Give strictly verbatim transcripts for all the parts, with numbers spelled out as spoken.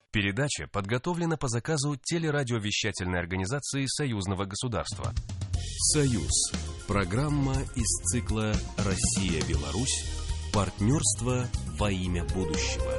Передача подготовлена по заказу телерадиовещательной организации Союзного государства. «Союз» – программа из цикла «Россия-Беларусь. Партнерство во имя будущего».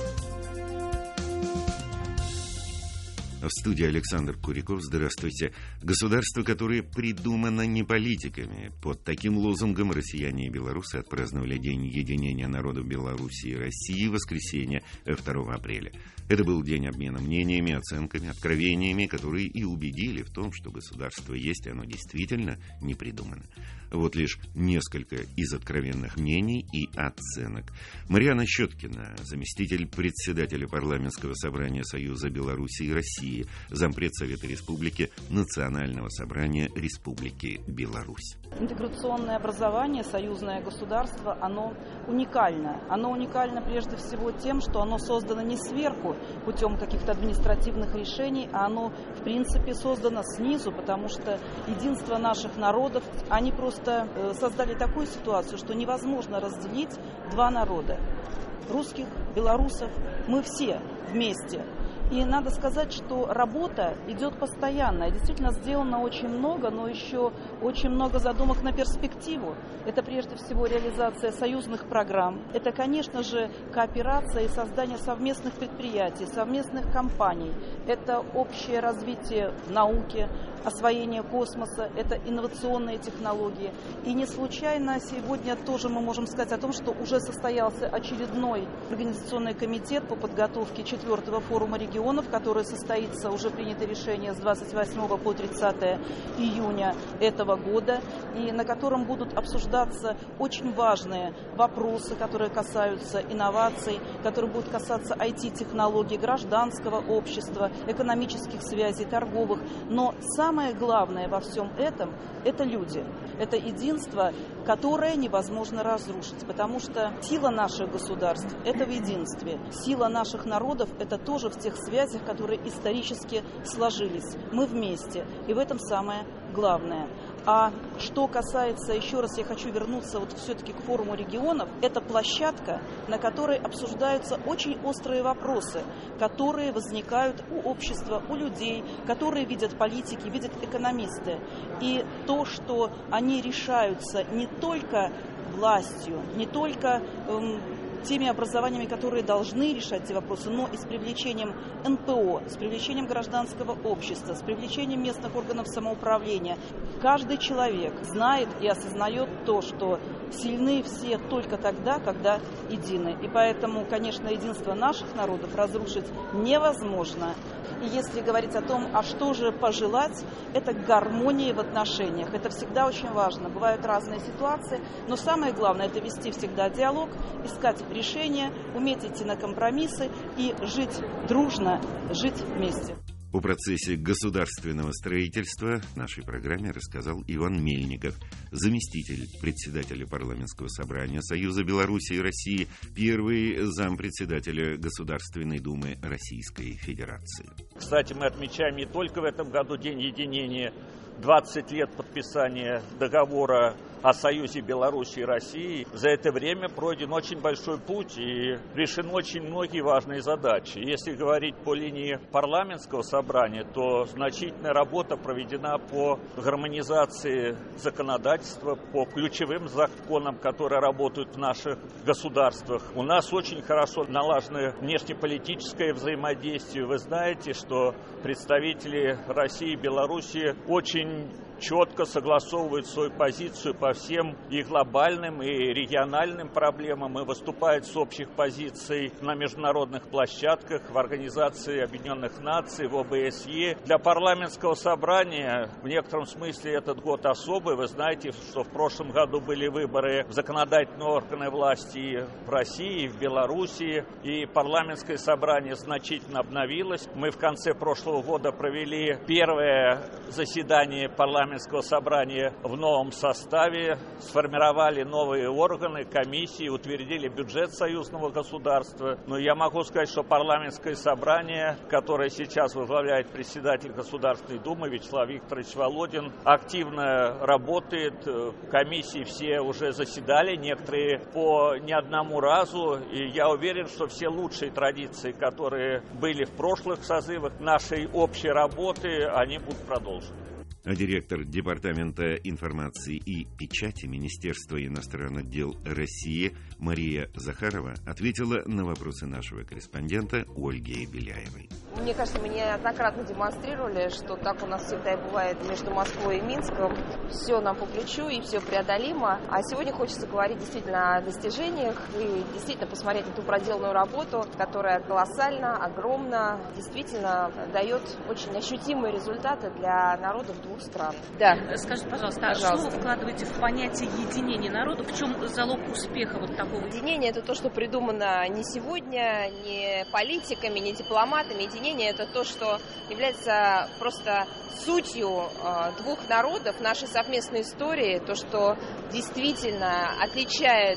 В студии Александр Куриков. Здравствуйте. Государство, которое придумано не политиками. Под таким лозунгом россияне и белорусы отпраздновали День единения народов Беларуси и России в воскресенье второго апреля. Это был день обмена мнениями, оценками, откровениями, которые и убедили в том, что государство есть, и оно действительно не придумано. Вот лишь несколько из откровенных мнений и оценок. Марьяна Щеткина, заместитель председателя парламентского собрания Союза Беларуси и России, зампред Совета Республики Национального собрания Республики Беларусь. Интеграционное образование, союзное государство, оно уникально. Оно уникально прежде всего тем, что оно создано не сверху путем каких-то административных решений, а оно в принципе создано снизу, потому что единство наших народов, они просто создали такую ситуацию, что невозможно разделить два народа. Русских, белорусов, мы все вместе. И надо сказать, что работа идет постоянно. И действительно сделано очень много, но еще очень много задумок на перспективу. Это прежде всего реализация союзных программ. Это, конечно же, кооперация и создание совместных предприятий, совместных компаний. Это общее развитие науки, освоение космоса, это инновационные технологии. И не случайно сегодня тоже мы можем сказать о том, что уже состоялся очередной организационный комитет по подготовке четвертого форума регионов, который состоится, уже принято решение, с двадцать восьмого по тридцатое июня этого года, и на котором будут обсуждаться очень важные вопросы, которые касаются инноваций, которые будут касаться ай ти-технологий, гражданского общества, экономических связей, торговых. Но самое главное во всем этом – это люди. Это единство, которое невозможно разрушить, потому что сила наших государств – это в единстве. Сила наших народов – это тоже в тех связях, которые исторически сложились. Мы вместе, и в этом самое главное. А что касается, еще раз я хочу вернуться вот все-таки к форуму регионов, это площадка, на которой обсуждаются очень острые вопросы, которые возникают у общества, у людей, которые видят политики, видят экономисты. И то, что они решаются не только властью, не только эм, теми образованиями, которые должны решать эти вопросы, но и с привлечением эн пэ о, с привлечением гражданского общества, с привлечением местных органов самоуправления. Каждый человек знает и осознает то, что сильны все только тогда, когда едины. И поэтому, конечно, единство наших народов разрушить невозможно. И если говорить о том, а что же пожелать, это гармонии в отношениях. Это всегда очень важно. Бывают разные ситуации, но самое главное – это вести всегда диалог, искать решения, уметь идти на компромиссы и жить дружно, жить вместе. О процессе государственного строительства в нашей программе рассказал Иван Мельников, заместитель председателя парламентского собрания Союза Беларуси и России, первый зампредседателя Государственной Думы Российской Федерации. Кстати, мы отмечаем не только в этом году День единения, двадцать лет подписания договора о Союзе Беларуси и России. За это время пройден очень большой путь и решены очень многие важные задачи. Если говорить по линии парламентского собрания, то значительная работа проведена по гармонизации законодательства, по ключевым законам, которые работают в наших государствах. У нас очень хорошо налажено внешнеполитическое взаимодействие. Вы знаете, что представители России и Беларуси очень четко согласовывают свою позицию по всем и глобальным, и региональным проблемам, и выступают с общих позиций на международных площадках, в Организации Объединенных Наций, в о бэ эс е. Для парламентского собрания в некотором смысле этот год особый. Вы знаете, что в прошлом году были выборы в законодательные органы власти в России, в Белоруссии, и парламентское собрание значительно обновилось. Мы в конце прошлого года провели первое заседание парламентского парламентского собрания в новом составе, сформировали новые органы, комиссии, утвердили бюджет союзного государства. Но я могу сказать, что парламентское собрание, которое сейчас возглавляет председатель Государственной Думы Вячеслав Викторович Володин, активно работает. Комиссии все уже заседали, некоторые по не одному разу. И я уверен, что все лучшие традиции, которые были в прошлых созывах нашей общей работы, они будут продолжены. А директор Департамента информации и печати Министерства иностранных дел России Мария Захарова ответила на вопросы нашего корреспондента Ольги Беляевой. Мне кажется, мы неоднократно демонстрировали, что так у нас всегда и бывает между Москвой и Минском. Все нам по плечу и все преодолимо. А сегодня хочется говорить действительно о достижениях и действительно посмотреть на ту проделанную работу, которая колоссальна, огромна, действительно дает очень ощутимые результаты для народов двух стран. Да. Скажите, пожалуйста, пожалуйста, а что вы вкладываете в понятие единения народа? В чем залог успеха вот такого? Единение — это то, что придумано не сегодня, не политиками, не дипломатами. Единение — это то, что является просто сутью э, двух народов нашей совместной истории, то, что действительно отличает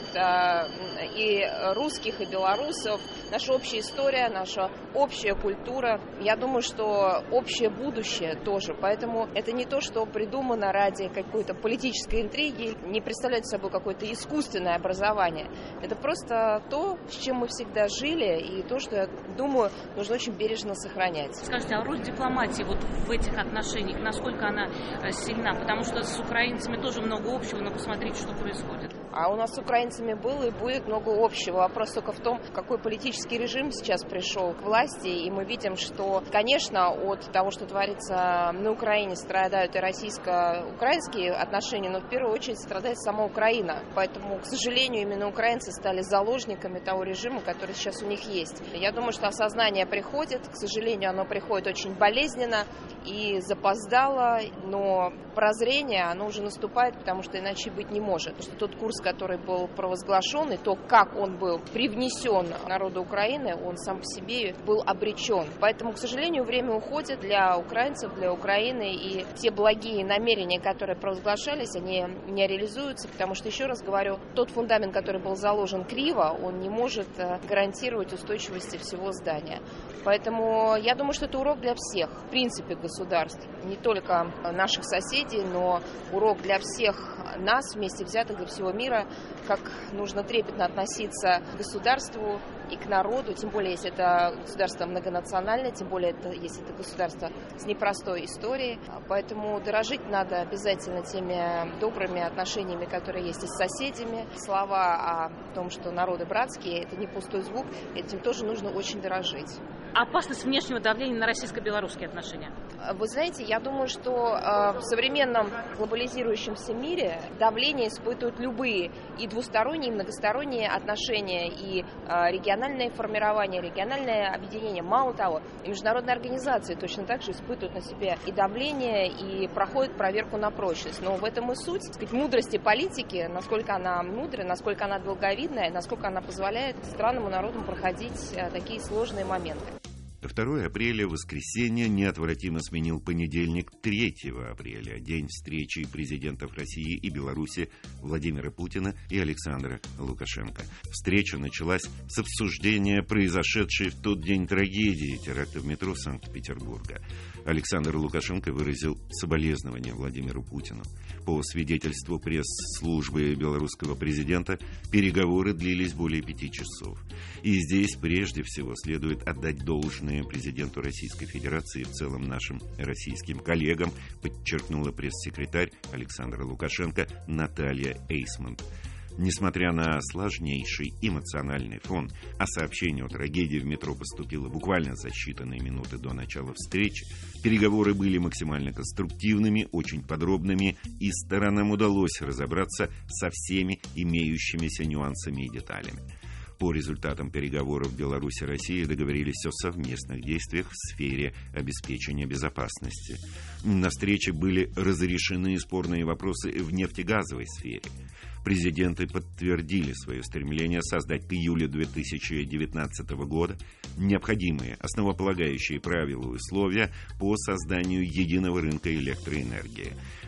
э, и русских, и белорусов, наша общая история, наша общая культура. Я думаю, что общее будущее тоже. Поэтому это не то, что придумано ради какой-то политической интриги, не представляет собой какое-то искусственное образование. Это просто то, с чем мы всегда жили, и то, что, я думаю, нужно очень бережно сохранять. Скажите, а роль дипломатии вот в этих отношениях, насколько она сильна? Потому что с украинцами тоже много общего, но посмотрите, что происходит. А у нас с украинцами было и будет много общего. Вопрос только в том, какой политический режим сейчас пришел к власти, и мы видим, что, конечно, от того, что творится на Украине, страдают и российско-украинские отношения, но в первую очередь страдает сама Украина. Поэтому, к сожалению, именно украинцы стали заложниками того режима, который сейчас у них есть. Я думаю, что осознание приходит, к сожалению, оно приходит очень болезненно и запоздало, но прозрение, оно уже наступает, потому что иначе быть не может. Потому что тот курс, который был провозглашен, и то, как он был привнесен народу Украины, он сам по себе был обречен. Поэтому, к сожалению, время уходит для украинцев, для Украины, и те благие намерения, которые провозглашались, они не реализуются, потому что, еще раз говорю, тот фундамент, который был заложен криво, он не может гарантировать устойчивости всего здания. Поэтому я думаю, что это урок для всех, в принципе, государств, не только наших соседей, но урок для всех нас, вместе взятых, для всего мира, как нужно трепетно относиться к государству и к народу, тем более, если это государство многонациональное, тем более, это, если это государство с непростой историей. Поэтому дорожить надо обязательно теми добрыми отношениями, которые есть и с соседями. Слова о том, что народы братские, это не пустой звук, этим тоже нужно очень дорожить. Опасность внешнего давления на российско-белорусские отношения? Вы знаете, я думаю, что э, в современном глобализирующемся мире давление испытывают любые и двусторонние, и многосторонние отношения, и э, региональное формирование, региональное объединение. Мало того, и международные организации точно так же испытывают на себе и давление, и проходят проверку на прочность. Но в этом и суть, так сказать, мудрости политики, насколько она мудрая, насколько она долговидная, насколько она позволяет странам и народам проходить э, такие сложные моменты. второго апреля, воскресенье, неотвратимо сменил понедельник, третьего апреля, день встречи президентов России и Беларуси Владимира Путина и Александра Лукашенко. Встреча началась с обсуждения произошедшей в тот день трагедии теракта в метро Санкт-Петербурга. Александр Лукашенко выразил соболезнования Владимиру Путину. По свидетельству пресс-службы белорусского президента, переговоры длились более пяти часов. И здесь прежде всего следует отдать должное президенту Российской Федерации и в целом нашим российским коллегам, подчеркнула пресс-секретарь Александра Лукашенко Наталья Эйсмонт. Несмотря на сложнейший эмоциональный фон, а сообщение о трагедии в метро поступило буквально за считанные минуты до начала встречи, переговоры были максимально конструктивными, очень подробными, и сторонам удалось разобраться со всеми имеющимися нюансами и деталями. По результатам переговоров Беларусь и Россия договорились о совместных действиях в сфере обеспечения безопасности. На встрече были разрешены спорные вопросы в нефтегазовой сфере. Президенты подтвердили свое стремление создать к июлю две тысячи девятнадцатого года необходимые основополагающие правила и условия по созданию единого рынка электроэнергии.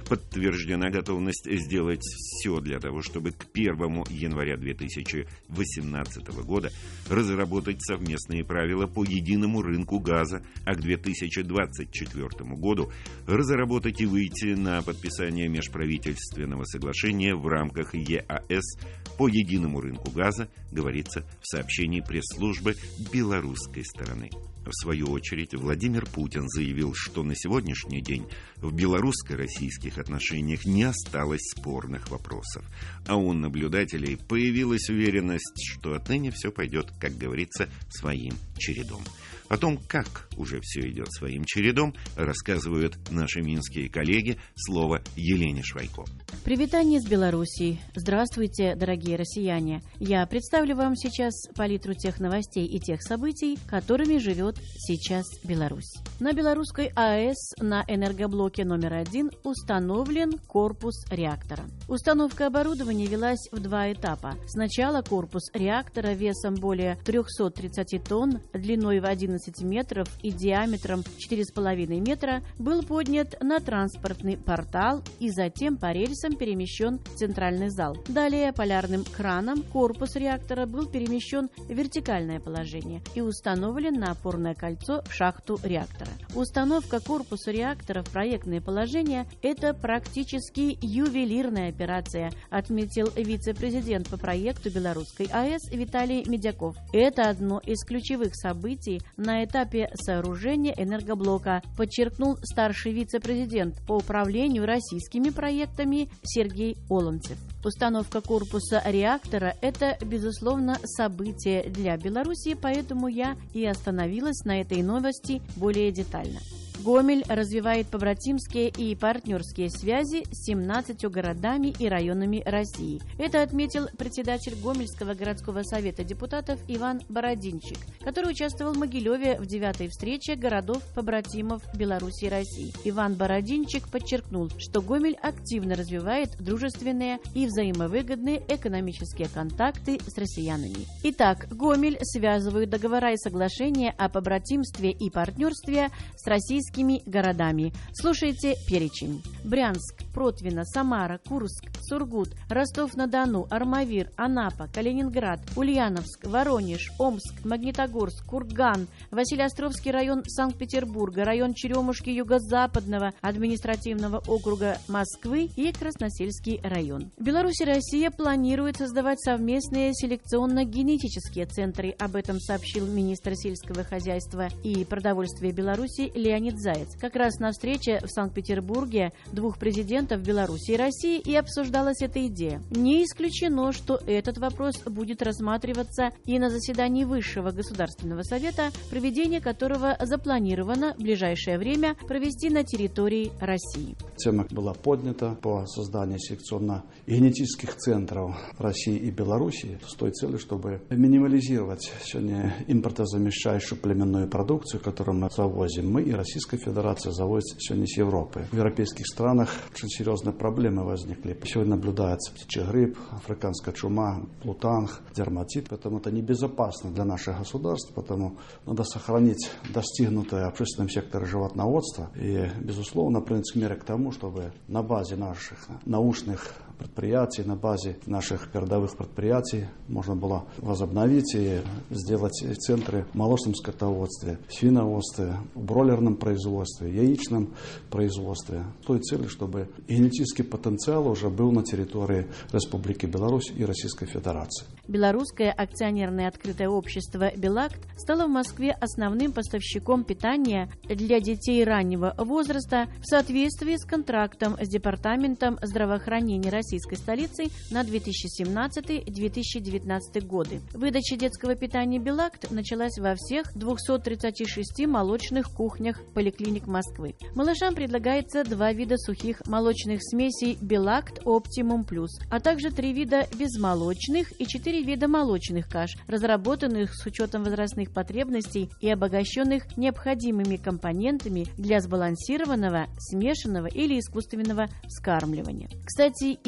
подтверждена готовность сделать все для того, чтобы к первому января две тысячи восемнадцатого года разработать совместные правила по единому рынку газа, а к две тысячи двадцать четвёртому году разработать и выйти на подписание межправительственного соглашения в рамках ЕАЭС по единому рынку газа, говорится в сообщении пресс-службы белорусской стороны. В свою очередь, Владимир Путин заявил, что на сегодняшний день в белорусско-российских отношениях не осталось спорных вопросов. А у наблюдателей появилась уверенность, что отныне все пойдет, как говорится, своим чередом. О том, как уже все идет своим чередом, рассказывают наши минские коллеги. Слово Елене Швайко. Привитание из Белоруссии. Здравствуйте, дорогие россияне. Я представлю вам сейчас палитру тех новостей и тех событий, которыми живет сейчас Беларусь. На белорусской АЭС на энергоблоке номер один установлен корпус реактора. Установка оборудования велась в два этапа. Сначала корпус реактора весом более триста тридцать тонн, длиной в одиннадцать метров и диаметром четыре с половиной метра был поднят на транспортный портал и затем по рельсам перемещен в центральный зал. Далее полярным краном корпус реактора был перемещен в вертикальное положение и установлен на опорное кольцо в шахту реактора. Установка корпуса реактора в проектное положение – это практически ювелирная операция, отметил вице-президент по проекту белорусской АЭС Виталий Медяков. Это одно из ключевых событий на этапе сооружения энергоблока, подчеркнул старший вице-президент по управлению российскими проектами Сергей Олонцев. Установка корпуса реактора – это, безусловно, событие для Беларуси, поэтому я и остановилась на этой новости более детально. Гомель развивает побратимские и партнерские связи с семнадцатью городами и районами России. Это отметил председатель Гомельского городского совета депутатов Иван Бородинчик, который участвовал в Могилеве в девятой встрече городов-побратимов Беларуси и России. Иван Бородинчик подчеркнул, что Гомель активно развивает дружественные и взаимовыгодные экономические контакты с россиянами. Итак, Гомель связывают договора и соглашения о побратимстве и партнерстве с российскими городами. Слушайте перечень. Брянск, Протвино, Самара, Курск, Сургут, Ростов-на-Дону, Армавир, Анапа, Калининград, Ульяновск, Воронеж, Омск, Магнитогорск, Курган, Василеостровский район Санкт-Петербурга, район Черемушки Юго-Западного административного округа Москвы и Красносельский район. Беларусь и Россия планируют создавать совместные селекционно-генетические центры. Об этом сообщил министр сельского хозяйства и продовольствия Беларуси Леонид Заяц. Как раз на встрече в Санкт-Петербурге двух президентов Беларуси и России и обсуждалась эта идея. Не исключено, что этот вопрос будет рассматриваться и на заседании Высшего государственного совета, проведение которого запланировано в ближайшее время провести на территории России. Тема была поднята по созданию селекционно-генетических центров в России и Беларуси с той целью, чтобы минимализировать сегодня импортозамещающую племенную продукцию, которую мы завозим. Мы и Российская Федерация завозит сегодня с Европы. В европейских странах очень серьезные проблемы возникли. Сегодня наблюдается птичий грипп, африканская чума, плутанг, дерматит. Поэтому это небезопасно для наших государств, потому надо сохранить достигнутое в общественном секторе животноводства и, безусловно, принять меры к тому, чтобы на базе наших научных предприятий, на базе наших передовых предприятий можно было возобновить и сделать центры в молочном скотоводстве, свиноводстве, в бройлерном производстве, яичном производстве. С той целью, чтобы генетический потенциал уже был на территории Республики Беларусь и Российской Федерации. Белорусское акционерное открытое общество «Белакт» стало в Москве основным поставщиком питания для детей раннего возраста в соответствии с контрактом с Департаментом здравоохранения российской столицы на две тысячи семнадцатый — две тысячи девятнадцатый годы. Выдача детского питания «Белакт» началась во всех двухстах тридцати шести молочных кухнях поликлиник Москвы. Малышам предлагается два вида сухих молочных смесей «Белакт Оптимум Плюс», а также три вида безмолочных и четыре вида молочных каш, разработанных с учетом возрастных потребностей и обогащенных необходимыми компонентами для сбалансированного, смешанного или искусственного вскармливания. Кстати, и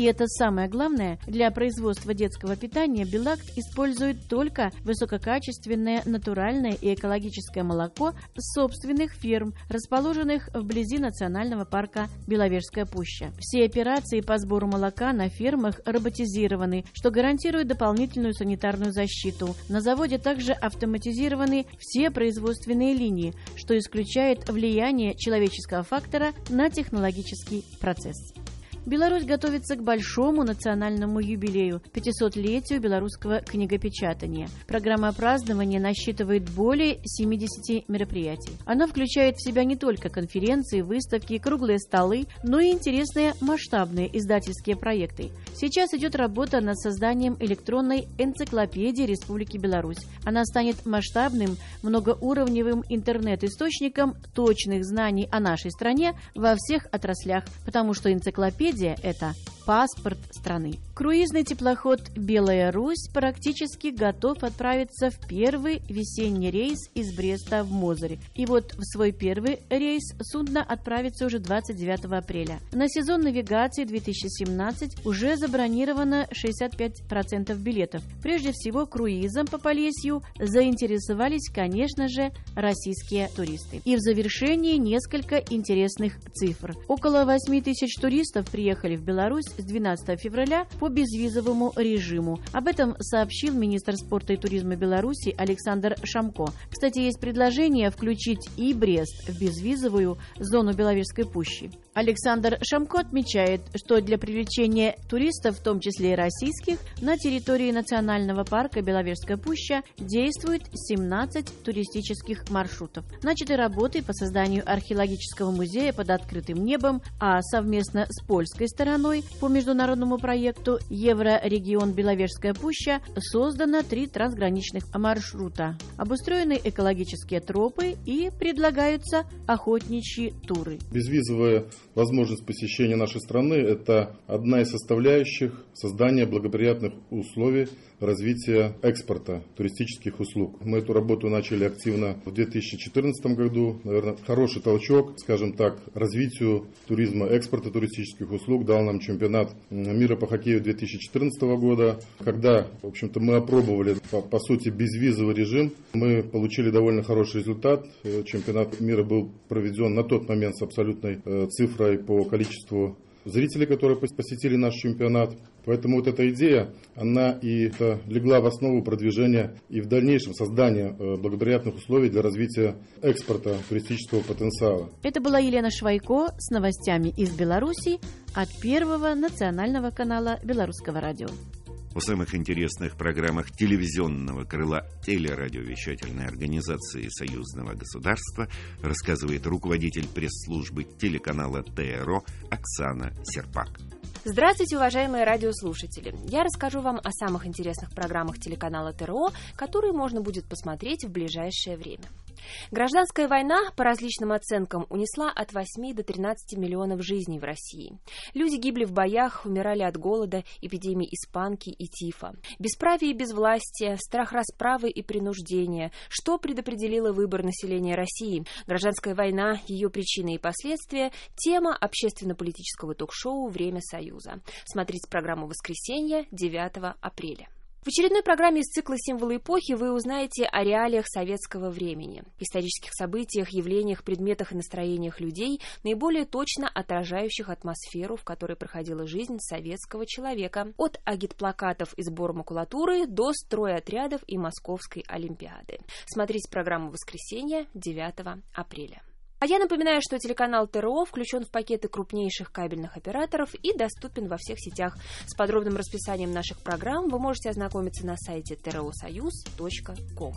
это самое главное, для производства детского питания Белакт использует только высококачественное, натуральное и экологическое молоко с собственных ферм, расположенных вблизи национального парка Беловежская пуща. Все операции по сбору молока на фермах роботизированы, что гарантирует дополнительную санитарную защиту. На заводе также автоматизированы все производственные линии, что исключает влияние человеческого фактора на технологический процесс. Беларусь готовится к большому национальному юбилею – пятисотлетию белорусского книгопечатания. Программа празднования насчитывает более семидесяти мероприятий. Она включает в себя не только конференции, выставки, круглые столы, но и интересные масштабные издательские проекты. Сейчас идет работа над созданием электронной энциклопедии Республики Беларусь. Она станет масштабным, многоуровневым интернет-источником точных знаний о нашей стране во всех отраслях, потому что энциклопедия – это паспорт страны. Круизный теплоход «Белая Русь» практически готов отправиться в первый весенний рейс из Бреста в Мозырь. И вот в свой первый рейс судно отправится уже двадцать девятого апреля. На сезон навигации две тысячи семнадцать уже забронировано шестьдесят пять процентов билетов. Прежде всего, круизом по Полесью заинтересовались, конечно же, российские туристы. И в завершении несколько интересных цифр. Около восемь тысяч туристов приехали в Беларусь с двенадцатого февраля по безвизовому режиму. Об этом сообщил министр спорта и туризма Беларуси Александр Шамко. Кстати, есть предложение включить и Брест в безвизовую зону Беловежской пущи. Александр Шамко отмечает, что для привлечения туристов, в том числе и российских, на территории национального парка Беловежская пуща действует семнадцать туристических маршрутов. Начаты работы по созданию археологического музея под открытым небом, а совместно с польской стороной по международному проекту «Еврорегион Беловежская пуща» создано три трансграничных маршрута. Обустроены экологические тропы и предлагаются охотничьи туры. Безвизовая возможность посещения нашей страны – это одна из составляющих создания благоприятных условий развития экспорта туристических услуг. Мы эту работу начали активно в две тысячи четырнадцатом году. Наверное, хороший толчок, скажем так, развитию туризма, экспорта туристических услуг дал нам чемпионат мира по хоккею две тысячи четырнадцатого года, когда, в общем-то, мы опробовали, по, по сути, безвизовый режим. Мы получили довольно хороший результат. Чемпионат мира был проведен на тот момент с абсолютной э, цифрой по количеству зрителей, которые посетили наш чемпионат. Поэтому вот эта идея, она и это легла в основу продвижения и в дальнейшем создания благоприятных условий для развития экспорта туристического потенциала. Это была Елена Швайко с новостями из Беларуси от Первого национального канала Белорусского радио. О самых интересных программах телевизионного крыла телерадиовещательной организации Союзного государства рассказывает руководитель пресс-службы телеканала ТРО Оксана Серпак. Здравствуйте, уважаемые радиослушатели! Я расскажу вам о самых интересных программах телеканала ТРО, которые можно будет посмотреть в ближайшее время. Гражданская война, по различным оценкам, унесла от восьми до тринадцати миллионов жизней в России. Люди гибли в боях, умирали от голода, эпидемий испанки и тифа. Бесправие и безвластие, страх расправы и принуждения. Что предопределило выбор населения России? Гражданская война, ее причины и последствия – тема общественно-политического ток-шоу «Время Союза». Смотрите программу «Воскресенье» девятого апреля. В очередной программе из цикла «Символы эпохи» вы узнаете о реалиях советского времени, исторических событиях, явлениях, предметах и настроениях людей, наиболее точно отражающих атмосферу, в которой проходила жизнь советского человека, от агитплакатов и сбора макулатуры до стройотрядов и Московской Олимпиады. Смотрите программу «Воскресенье» девятого апреля. А я напоминаю, что телеканал ТРО включен в пакеты крупнейших кабельных операторов и доступен во всех сетях. С подробным расписанием наших программ вы можете ознакомиться на сайте тэ эр о союз точка ком.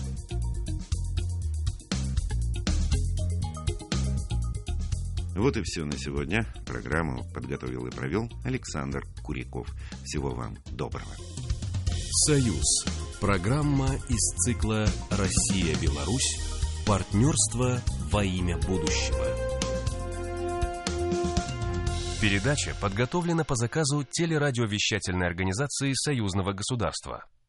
Вот и все на сегодня. Программу подготовил и провел Александр Куриков. Всего вам доброго. «Союз» – программа из цикла «Россия-Беларусь». Партнерство во имя будущего. Передача подготовлена по заказу телерадиовещательной организации Союзного государства.